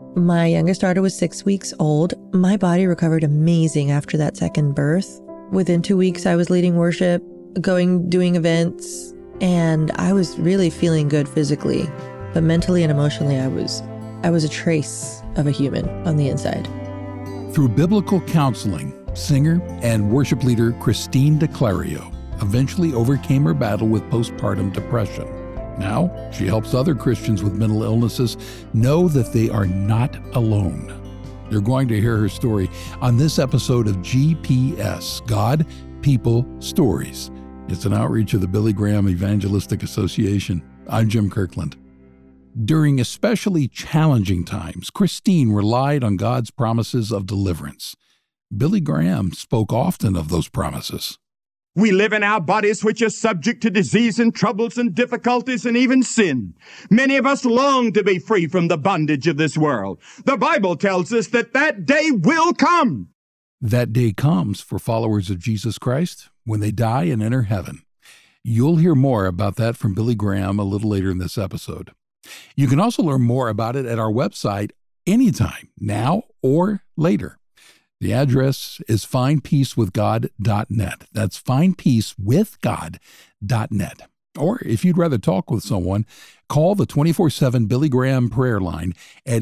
My youngest daughter was 6 weeks old. My body recovered amazing after that second birth. Within 2 weeks, I was leading worship, doing events, and I was really feeling good physically. But mentally and emotionally, I was a trace of a human on the inside. Through biblical counseling, singer and worship leader Christine DeClario eventually overcame her battle with postpartum depression. Now, she helps other Christians with mental illnesses know that they are not alone. You're going to hear her story on this episode of GPS, God, People, Stories. It's an outreach of the Billy Graham Evangelistic Association. I'm Jim Kirkland. During especially challenging times, Christine relied on God's promises of deliverance. Billy Graham spoke often of those promises. We live in our bodies which are subject to disease and troubles and difficulties and even sin. Many of us long to be free from the bondage of this world. The Bible tells us that day will come. That day comes for followers of Jesus Christ when they die and enter heaven. You'll hear more about that from Billy Graham a little later in this episode. You can also learn more about it at our website anytime, now or later. The address is findpeacewithgod.net. That's findpeacewithgod.net. Or if you'd rather talk with someone, call the 24/7 Billy Graham prayer line at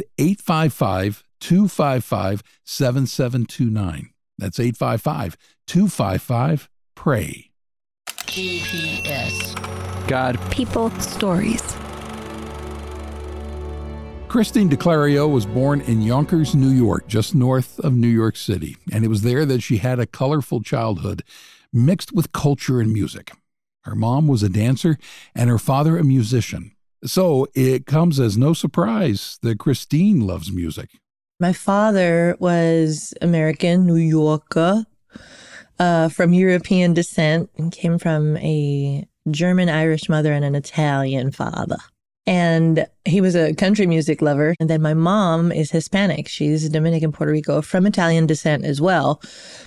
855-255-7729. That's 855-255-PRAY. GPS. God. People. Stories. Christine DeClario was born in Yonkers, New York, just north of New York City, and it was there that she had a colorful childhood mixed with culture and music. Her mom was a dancer and her father a musician. So it comes as no surprise that Christine loves music. My father was American, New Yorker, from European descent, and came from a German-Irish mother and an Italian father. And he was a country music lover. And then my mom is Hispanic. She's Dominican, Puerto Rico, from Italian descent as well.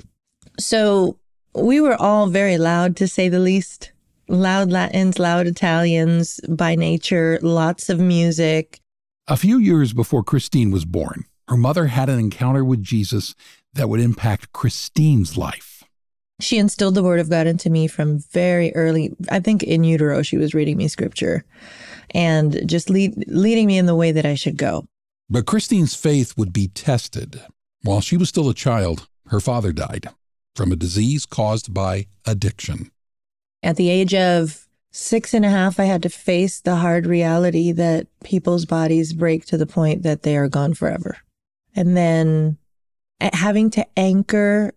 So we were all very loud, to say the least. Loud Latins, loud Italians by nature, lots of music. A few years before Christine was born, her mother had an encounter with Jesus that would impact Christine's life. She instilled the word of God into me from very early. I think in utero, she was reading me scripture and just leading me in the way that I should go. But Christine's faith would be tested. While she was still a child, her father died from a disease caused by addiction. At the age of 6.5, I had to face the hard reality that people's bodies break to the point that they are gone forever. And then having to anchor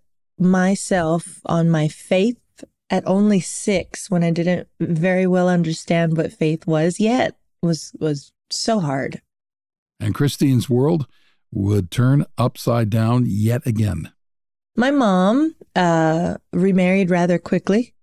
myself on my faith at only 6, when I didn't very well understand what faith was yet, was so hard. And Christine's world would turn upside down yet again. My mom remarried rather quickly,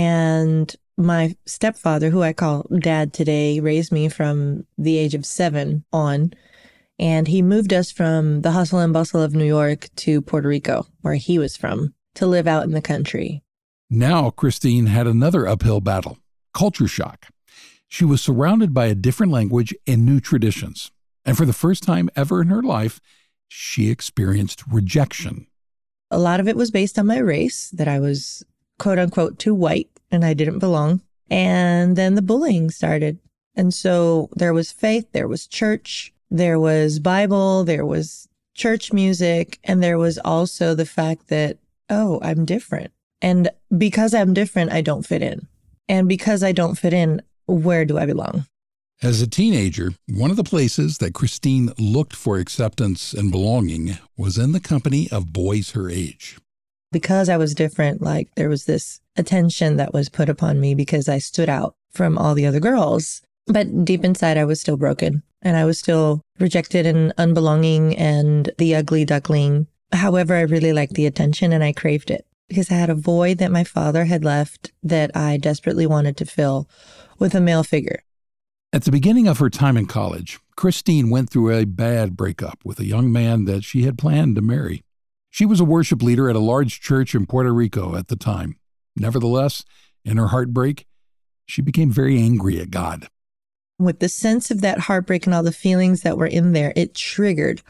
and my stepfather, who I call Dad today, raised me from the age of 7 on, and he moved us from the hustle and bustle of New York to Puerto Rico, where he was from, to live out in the country. Now Christine had another uphill battle, culture shock. She was surrounded by a different language and new traditions. And for the first time ever in her life, she experienced rejection. A lot of it was based on my race, that I was quote unquote too white and I didn't belong. And then the bullying started. And so there was faith, there was church, there was Bible, there was church music, and there was also the fact that, oh, I'm different. And because I'm different, I don't fit in. And because I don't fit in, where do I belong? As a teenager, one of the places that Christine looked for acceptance and belonging was in the company of boys her age. Because I was different, like there was this attention that was put upon me because I stood out from all the other girls. But deep inside, I was still broken, and I was still rejected and unbelonging and the ugly duckling. However, I really liked the attention and I craved it, because I had a void that my father had left that I desperately wanted to fill with a male figure. At the beginning of her time in college, Christine went through a bad breakup with a young man that she had planned to marry. She was a worship leader at a large church in Puerto Rico at the time. Nevertheless, in her heartbreak, she became very angry at God. With the sense of that heartbreak and all the feelings that were in there, it triggered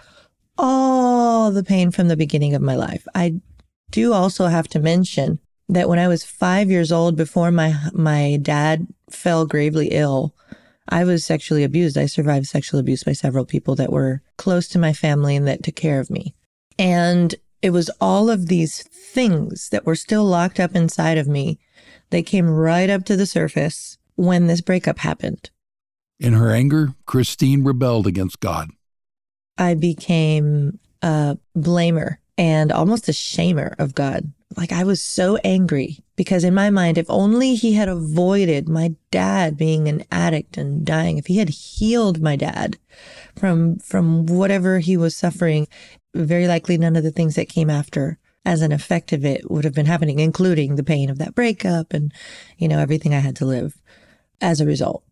all the pain from the beginning of my life. I do also have to mention that when I was 5 years old, before my dad fell gravely ill, I was sexually abused. I survived sexual abuse by several people that were close to my family and that took care of me. And it was all of these things that were still locked up inside of me that came right up to the surface when this breakup happened. In her anger, Christine rebelled against God. I became a blamer and almost a shamer of God. Like, I was so angry because in my mind, if only he had avoided my dad being an addict and dying, if he had healed my dad from whatever he was suffering, very likely none of the things that came after as an effect of it would have been happening, including the pain of that breakup and, everything I had to live as a result.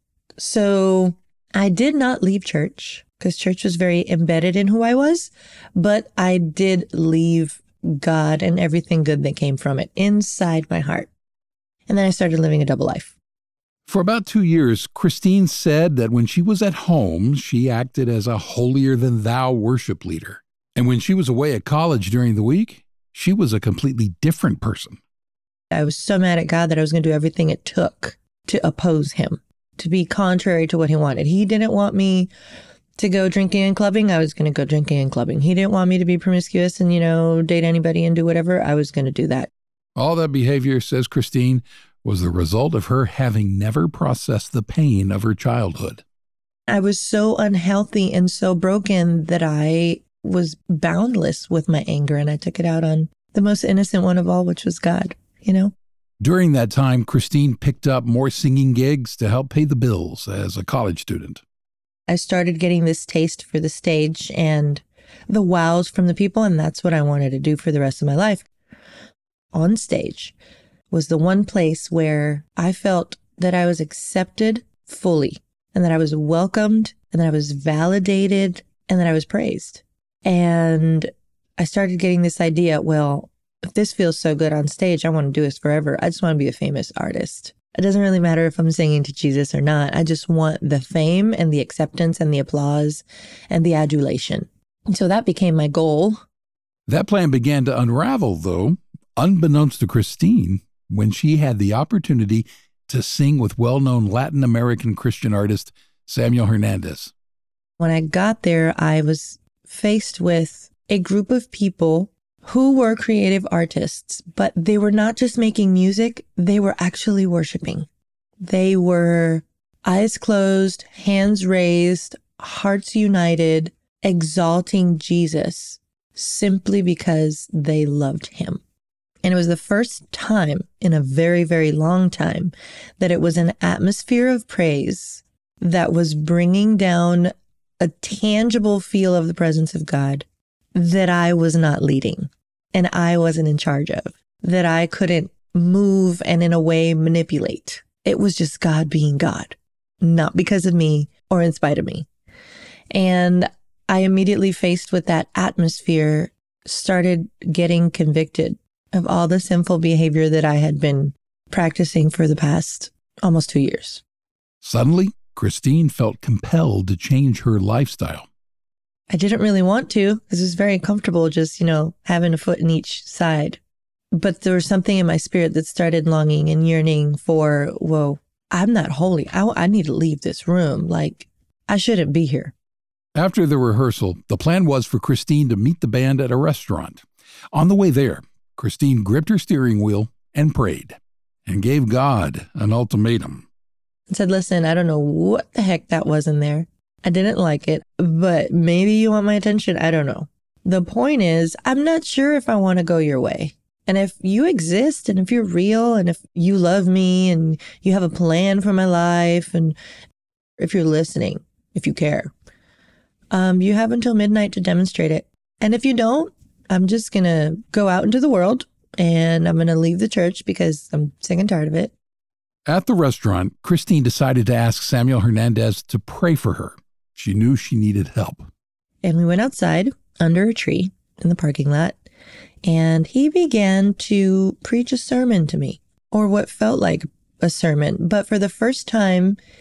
So I did not leave church because church was very embedded in who I was, but I did leave God and everything good that came from it inside my heart. And then I started living a double life. For about 2 years, Christine said that when she was at home, she acted as a holier-than-thou worship leader. And when she was away at college during the week, she was a completely different person. I was so mad at God that I was going to do everything it took to oppose him, to be contrary to what he wanted. He didn't want me to go drinking and clubbing. I was going to go drinking and clubbing. He didn't want me to be promiscuous and, date anybody and do whatever. I was going to do that. All that behavior, says Christine, was the result of her having never processed the pain of her childhood. I was so unhealthy and so broken that I was boundless with my anger, and I took it out on the most innocent one of all, which was God, During that time, Christine picked up more singing gigs to help pay the bills as a college student. I started getting this taste for the stage and the wows from the people, and that's what I wanted to do for the rest of my life. On stage was the one place where I felt that I was accepted fully, and that I was welcomed, and that I was validated, and that I was praised. And I started getting this idea, well, if this feels so good on stage, I want to do this forever. I just want to be a famous artist. It doesn't really matter if I'm singing to Jesus or not. I just want the fame and the acceptance and the applause and the adulation. And so that became my goal. That plan began to unravel, though, unbeknownst to Christine, when she had the opportunity to sing with well-known Latin American Christian artist Samuel Hernandez. When I got there, I was faced with a group of people who were creative artists, but they were not just making music, they were actually worshiping. They were eyes closed, hands raised, hearts united, exalting Jesus simply because they loved him. And it was the first time in a very, very long time that it was an atmosphere of praise that was bringing down a tangible feel of the presence of God that I was not leading and I wasn't in charge of, that I couldn't move and in a way manipulate. It was just God being God, not because of me or in spite of me. And I immediately, faced with that atmosphere, started getting convicted of all the sinful behavior that I had been practicing for the past almost 2 years. Suddenly, Christine felt compelled to change her lifestyle. I didn't really want to because it was very comfortable just, having a foot in each side. But there was something in my spirit that started longing and yearning for, whoa, I'm not holy. I need to leave this room. Like, I shouldn't be here. After the rehearsal, the plan was for Christine to meet the band at a restaurant. On the way there, Christine gripped her steering wheel and prayed and gave God an ultimatum. And said, listen, I don't know what the heck that was in there. I didn't like it, but maybe you want my attention. I don't know. The point is, I'm not sure if I want to go your way. And if you exist and if you're real and if you love me and you have a plan for my life and if you're listening, if you care, you have until midnight to demonstrate it. And if you don't, I'm just going to go out into the world and I'm going to leave the church because I'm sick and tired of it. At the restaurant, Christine decided to ask Samuel Hernandez to pray for her. She knew she needed help. And we went outside under a tree in the parking lot, and he began to preach a sermon to me, or what felt like a sermon. But for the first time,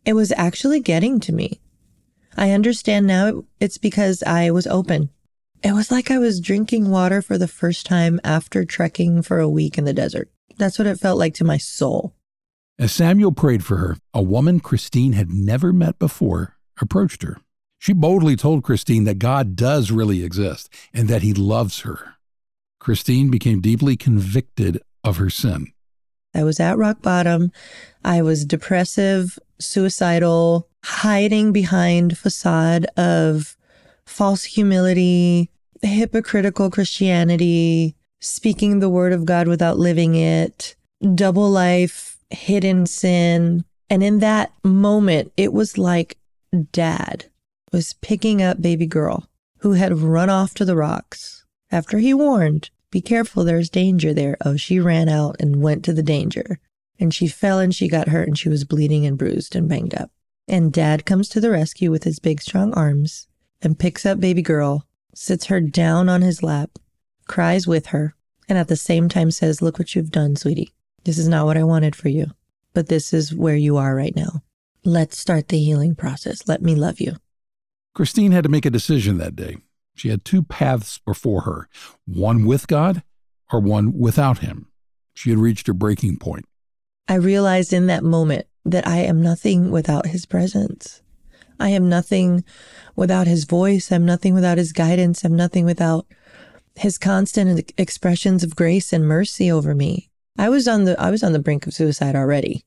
It was actually getting to me. I understand now it's because I was open. It was like I was drinking water for the first time after trekking for a week in the desert. That's what it felt like to my soul. As Samuel prayed for her, a woman Christine had never met before approached her. She boldly told Christine that God does really exist and that he loves her. Christine became deeply convicted of her sin. I was at rock bottom. I was depressive, suicidal, hiding behind facade of false humility, hypocritical Christianity, speaking the word of God without living it, double life, hidden sin. And in that moment, it was like Dad was picking up baby girl who had run off to the rocks after he warned, be careful, there's danger there. Oh, she ran out and went to the danger. And she fell and she got hurt and she was bleeding and bruised and banged up. And Dad comes to the rescue with his big, strong arms and picks up baby girl, sits her down on his lap, cries with her, and at the same time says, look what you've done, sweetie. This is not what I wanted for you, but this is where you are right now. Let's start the healing process. Let me love you. Christine had to make a decision that day. She had two paths before her, one with God or one without him. She had reached her breaking point. I realized in that moment that I am nothing without his presence. I am nothing without his voice. I'm nothing without his guidance. I'm nothing without his constant expressions of grace and mercy over me. I was on the brink of suicide already.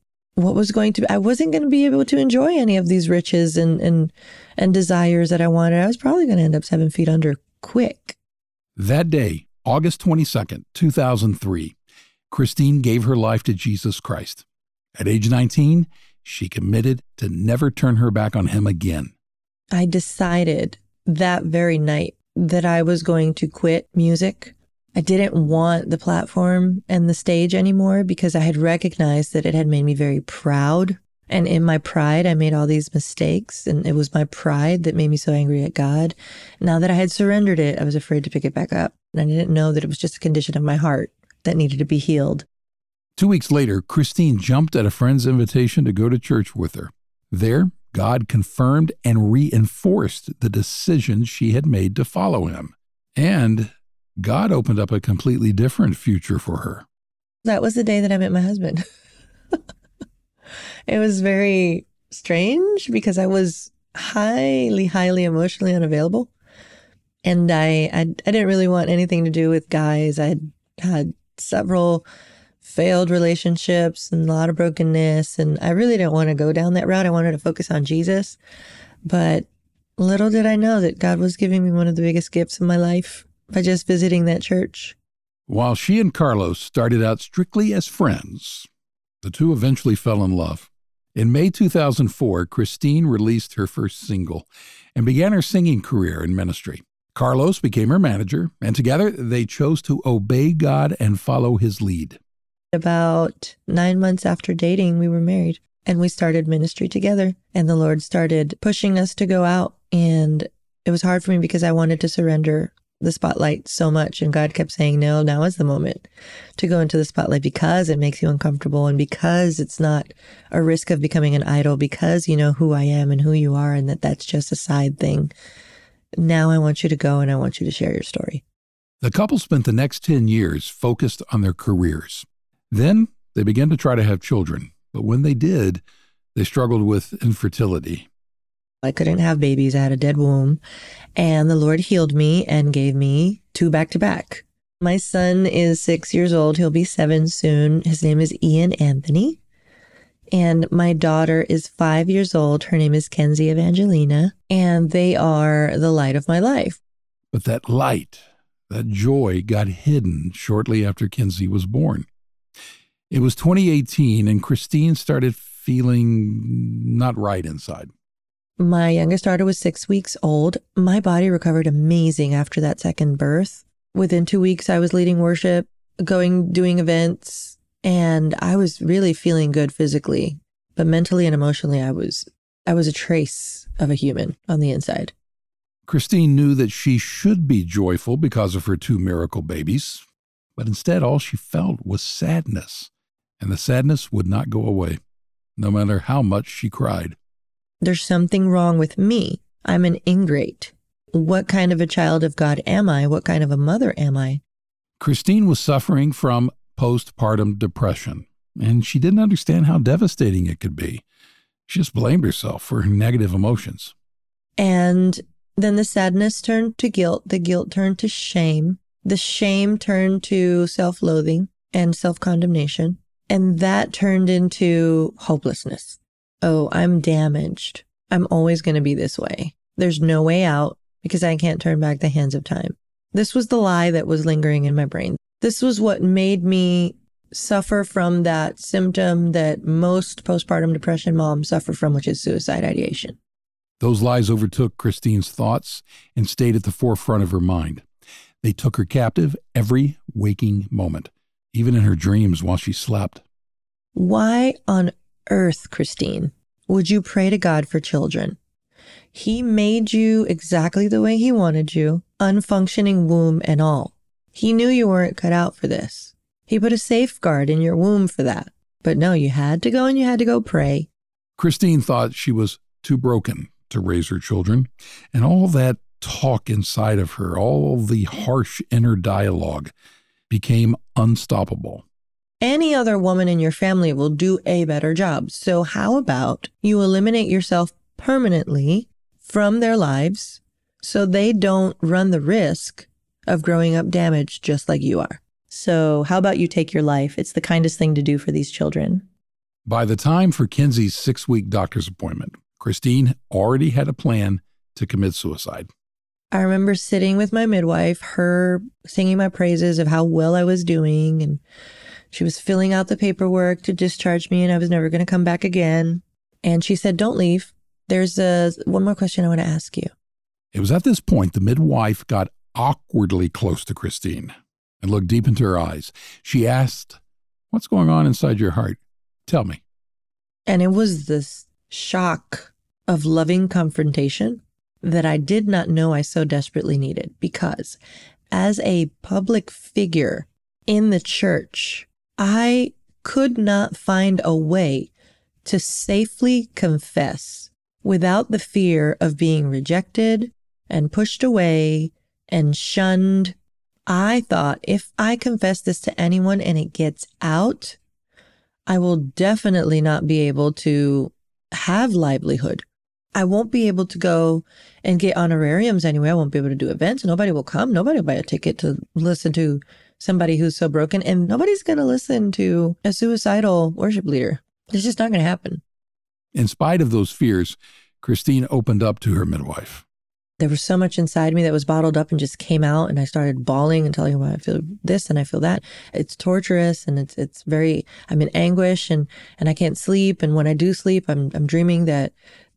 I wasn't going to be able to enjoy any of these riches and desires that I wanted. I was probably going to end up 7 feet under quick. That day, August 22nd, 2003, Christine gave her life to Jesus Christ. At age 19, she committed to never turn her back on him again. I decided that very night that I was going to quit music. I didn't want the platform and the stage anymore because I had recognized that it had made me very proud. And in my pride, I made all these mistakes. And it was my pride that made me so angry at God. Now that I had surrendered it, I was afraid to pick it back up. And I didn't know that it was just a condition of my heart that needed to be healed. 2 weeks later, Christine jumped at a friend's invitation to go to church with her. There, God confirmed and reinforced the decision she had made to follow him. And God opened up a completely different future for her. That was the day that I met my husband. It was very strange because I was highly, highly emotionally unavailable. And I didn't really want anything to do with guys. I had several failed relationships and a lot of brokenness. And I really didn't want to go down that route. I wanted to focus on Jesus. But little did I know that God was giving me one of the biggest gifts of my life by just visiting that church. While she and Carlos started out strictly as friends, the two eventually fell in love. In May 2004, Christine released her first single and began her singing career in ministry. Carlos became her manager, and together they chose to obey God and follow his lead. About 9 months after dating, we were married, and we started ministry together, and the Lord started pushing us to go out, and it was hard for me because I wanted to surrender the spotlight so much, and God kept saying, no, now is the moment to go into the spotlight because it makes you uncomfortable and because it's not a risk of becoming an idol, because you know who I am and who you are and that that's just a side thing. Now I want you to go and I want you to share your story. The couple spent the next 10 years focused on their careers. Then they began to try to have children, but when they did, they struggled with infertility. I couldn't have babies. I had a dead womb, and the Lord healed me and gave me 2 back-to-back. My son is 6 years old. He'll be 7 soon. His name is Ian Anthony. And my daughter is 5 years old. Her name is Kenzie Evangelina, and they are the light of my life. But that light, that joy got hidden shortly after Kenzie was born. It was 2018, and Christine started feeling not right inside. My youngest daughter was 6 weeks old. My body recovered amazing after that second birth. Within 2 weeks, I was leading worship, doing events, and I was really feeling good physically. But mentally and emotionally, I was a trace of a human on the inside. Christine knew that she should be joyful because of her 2 miracle babies, but instead all she felt was sadness, and the sadness would not go away, no matter how much she cried. There's something wrong with me. I'm an ingrate. What kind of a child of God am I? What kind of a mother am I? Christine was suffering from postpartum depression, and she didn't understand how devastating it could be. She just blamed herself for her negative emotions. And then the sadness turned to guilt. The guilt turned to shame. The shame turned to self-loathing and self-condemnation. And that turned into hopelessness. Oh, I'm damaged. I'm always going to be this way. There's no way out because I can't turn back the hands of time. This was the lie that was lingering in my brain. This was what made me suffer from that symptom that most postpartum depression moms suffer from, which is suicide ideation. Those lies overtook Christine's thoughts and stayed at the forefront of her mind. They took her captive every waking moment, even in her dreams while she slept. Why on earth, Christine, would you pray to God for children? He made you exactly the way he wanted you, unfunctioning womb and all. He knew you weren't cut out for this. He put a safeguard in your womb for that. But no, you had to go and you had to go pray. Christine thought she was too broken to raise her children, and all that talk inside of her, all the harsh inner dialogue, became unstoppable. Any other woman in your family will do a better job. So how about you eliminate yourself permanently from their lives so they don't run the risk of growing up damaged just like you are? So how about you take your life? It's the kindest thing to do for these children. By the time for Kinsey's 6-week doctor's appointment, Christine already had a plan to commit suicide. I remember sitting with my midwife, her singing my praises of how well I was doing, and she was filling out the paperwork to discharge me, and I was never going to come back again. And she said, "Don't leave. There's one more question I want to ask you." It was at this point the midwife got awkwardly close to Christine and looked deep into her eyes. She asked, "What's going on inside your heart? Tell me." And it was this shock of loving confrontation that I did not know I so desperately needed, because as a public figure in the church, I could not find a way to safely confess without the fear of being rejected and pushed away and shunned. I thought if I confess this to anyone and it gets out, I will definitely not be able to have livelihood. I won't be able to go and get honorariums anyway. I won't be able to do events. Nobody will come. Nobody will buy a ticket to listen to somebody who's so broken. And nobody's going to listen to a suicidal worship leader. It's just not going to happen. In spite of those fears, Christine opened up to her midwife. There was so much inside me that was bottled up and just came out, and I started bawling and telling her, I feel this and I feel that. It's torturous, and it's very, I'm in anguish, and I can't sleep. And when I do sleep, I'm dreaming that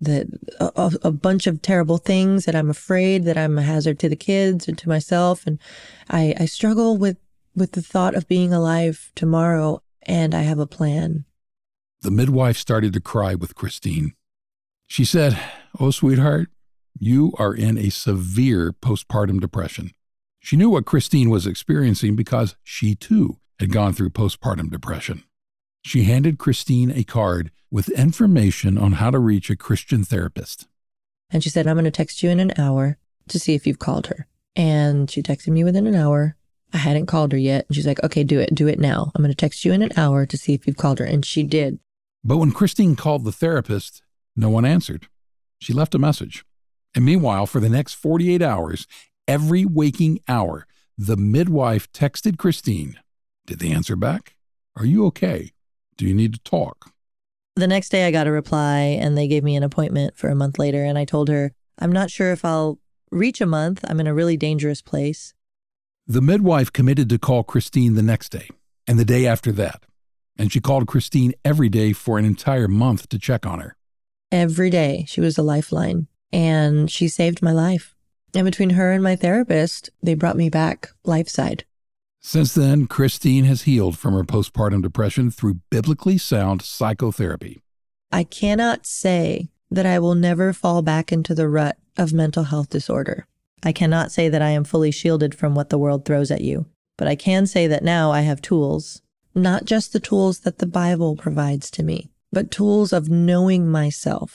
a bunch of terrible things, that I'm afraid that I'm a hazard to the kids and to myself. And I struggle with the thought of being alive tomorrow, and I have a plan. The midwife started to cry with Christine. She said, "Oh, sweetheart, you are in a severe postpartum depression." She knew what Christine was experiencing because she too had gone through postpartum depression. She handed Christine a card with information on how to reach a Christian therapist. And she said, "I'm going to text you in an hour to see if you've called her." And she texted me within an hour. I hadn't called her yet. And she's like, "Okay, do it now. I'm going to text you in an hour to see if you've called her." And she did. But when Christine called the therapist, no one answered. She left a message. And meanwhile, for the next 48 hours, every waking hour, the midwife texted Christine. Did they answer back? Are you okay? Do you need to talk? The next day I got a reply, and they gave me an appointment for a month later. And I told her, I'm not sure if I'll reach a month. I'm in a really dangerous place. The midwife committed to call Christine the next day and the day after that. And she called Christine every day for an entire month to check on her. Every day. She was a lifeline. And she saved my life. And between her and my therapist, they brought me back life-side. Since then, Christine has healed from her postpartum depression through biblically sound psychotherapy. I cannot say that I will never fall back into the rut of mental health disorder. I cannot say that I am fully shielded from what the world throws at you. But I can say that now I have tools, not just the tools that the Bible provides to me, but tools of knowing myself.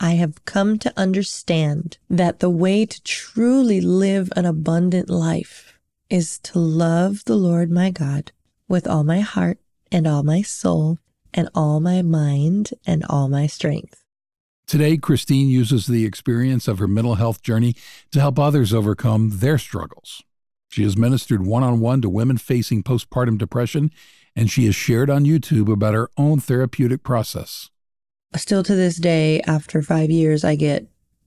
I have come to understand that the way to truly live an abundant life is to love the Lord my God with all my heart and all my soul and all my mind and all my strength. Today, Christine uses the experience of her mental health journey to help others overcome their struggles. She has ministered one-on-one to women facing postpartum depression, and she has shared on YouTube about her own therapeutic process. Still to this day, after 5 years, I get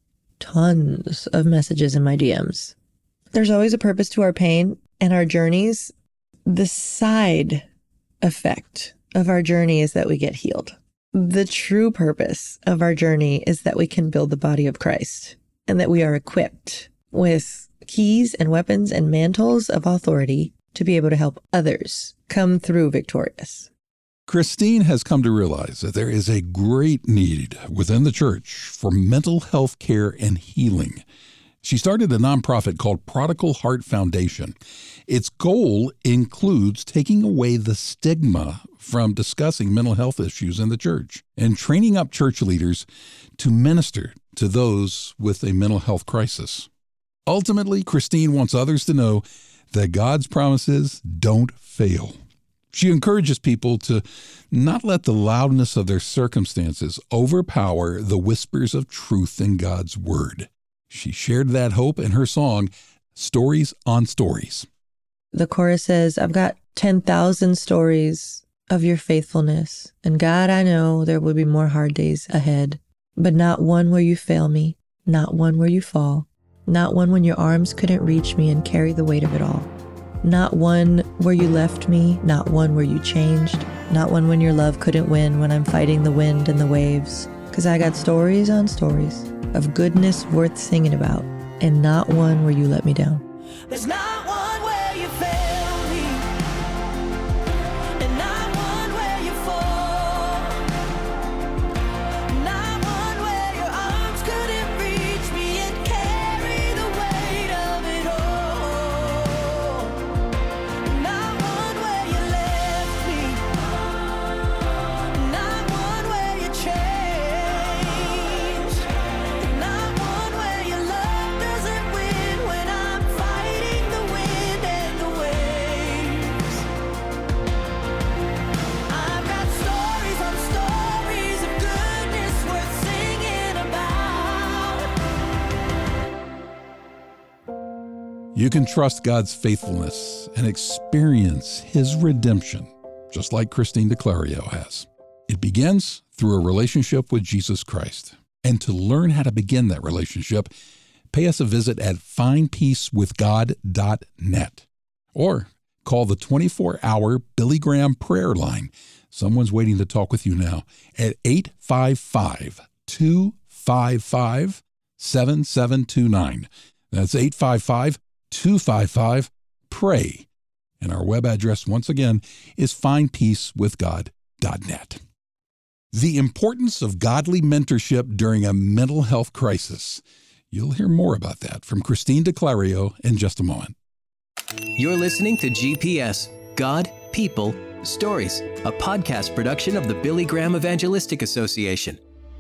tons of messages in my DMs. There's always a purpose to our pain and our journeys. The side effect of our journey is that we get healed. The true purpose of our journey is that we can build the body of Christ and that we are equipped with keys and weapons and mantles of authority to be able to help others come through victorious. Christine has come to realize that there is a great need within the church for mental health care and healing. She started a nonprofit called Prodigal Heart Foundation. Its goal includes taking away the stigma from discussing mental health issues in the church and training up church leaders to minister to those with a mental health crisis. Ultimately, Christine wants others to know that God's promises don't fail. She encourages people to not let the loudness of their circumstances overpower the whispers of truth in God's Word. She shared that hope in her song, Stories on Stories. The chorus says, I've got 10,000 stories of your faithfulness, and God, I know there will be more hard days ahead, but not one where you fail me, not one where you fall, not one when your arms couldn't reach me and carry the weight of it all. Not one where you left me, not one where you changed, not one when your love couldn't win when I'm fighting the wind and the waves. 'Cause I got stories on stories of goodness worth singing about, and not one where you let me down. There's not one where you fail me, and not one where you fall, not one where your arms couldn't reach me and carry the weight of it all, not one where you left me, not one where you changed, not one where your love doesn't win when I'm fighting the wind and the waves. I've got stories on stories of goodness worth singing about. You can trust God's faithfulness and experience His redemption, just like Christine DeClario has. It begins through a relationship with Jesus Christ. And to learn how to begin that relationship, pay us a visit at findpeacewithgod.net or call the 24-hour Billy Graham prayer line. Someone's waiting to talk with you now at 855-255-7729. That's 855-255-PRAY. And our web address, once again, is findpeacewithgod.net. The importance of godly mentorship during a mental health crisis. You'll hear more about that from Christine DeClario in just a moment. You're listening to GPS, God, People, Stories, a podcast production of the Billy Graham Evangelistic Association.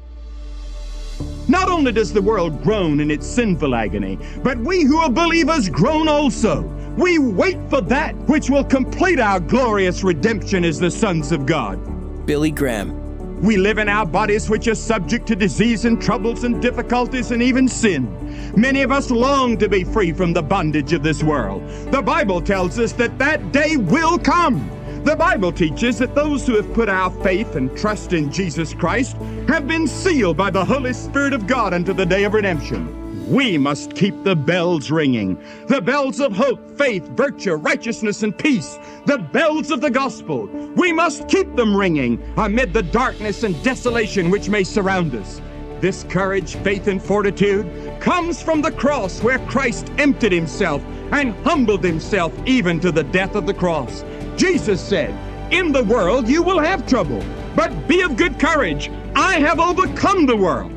Not only does the world groan in its sinful agony, but we who are believers groan also. We wait for that which will complete our glorious redemption as the sons of God. Billy Graham. We live in our bodies which are subject to disease and troubles and difficulties and even sin. Many of us long to be free from the bondage of this world. The Bible tells us that that day will come. The Bible teaches that those who have put our faith and trust in Jesus Christ have been sealed by the Holy Spirit of God unto the day of redemption. We must keep the bells ringing, the bells of hope, faith, virtue, righteousness, and peace, the bells of the gospel. We must keep them ringing amid the darkness and desolation which may surround us. This courage, faith, and fortitude comes from the cross where Christ emptied himself and humbled himself even to the death of the cross. Jesus said, "In the world you will have trouble, but be of good courage. I have overcome the world."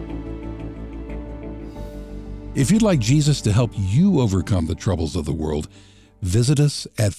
If you'd like Jesus to help you overcome the troubles of the world, visit us at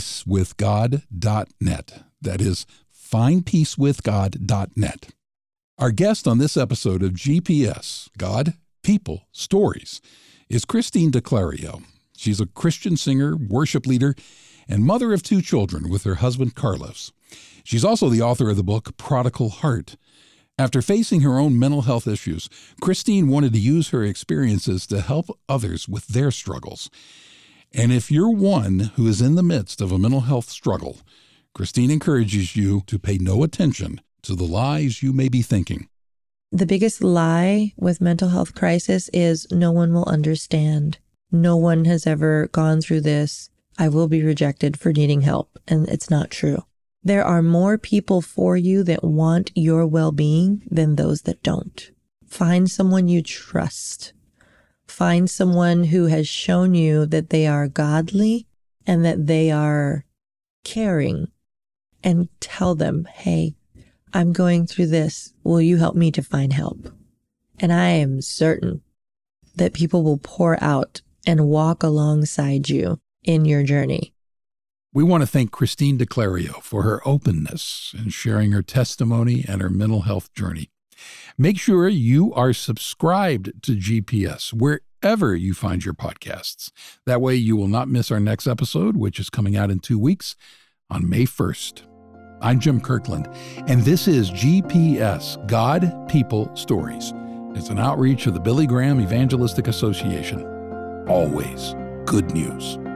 findpeacewithgod.net. That is findpeacewithgod.net. Our guest on this episode of GPS, God, People, Stories, is Christine DeClario. She's a Christian singer, worship leader, and mother of 2 children with her husband, Carlos. She's also the author of the book, Prodigal Heart. After facing her own mental health issues, Christine wanted to use her experiences to help others with their struggles. And if you're one who is in the midst of a mental health struggle, Christine encourages you to pay no attention to the lies you may be thinking. The biggest lie with mental health crisis is no one will understand. No one has ever gone through this. I will be rejected for needing help. And it's not true. There are more people for you that want your well-being than those that don't. Find someone you trust. Find someone who has shown you that they are godly and that they are caring, and tell them, hey, I'm going through this. Will you help me to find help? And I am certain that people will pour out and walk alongside you in your journey. We want to thank Christine DeClario for her openness in sharing her testimony and her mental health journey. Make sure you are subscribed to GPS wherever you find your podcasts. That way you will not miss our next episode, which is coming out in 2 weeks on May 1st. I'm Jim Kirkland, and this is GPS, God, People, Stories. It's an outreach of the Billy Graham Evangelistic Association. Always good news.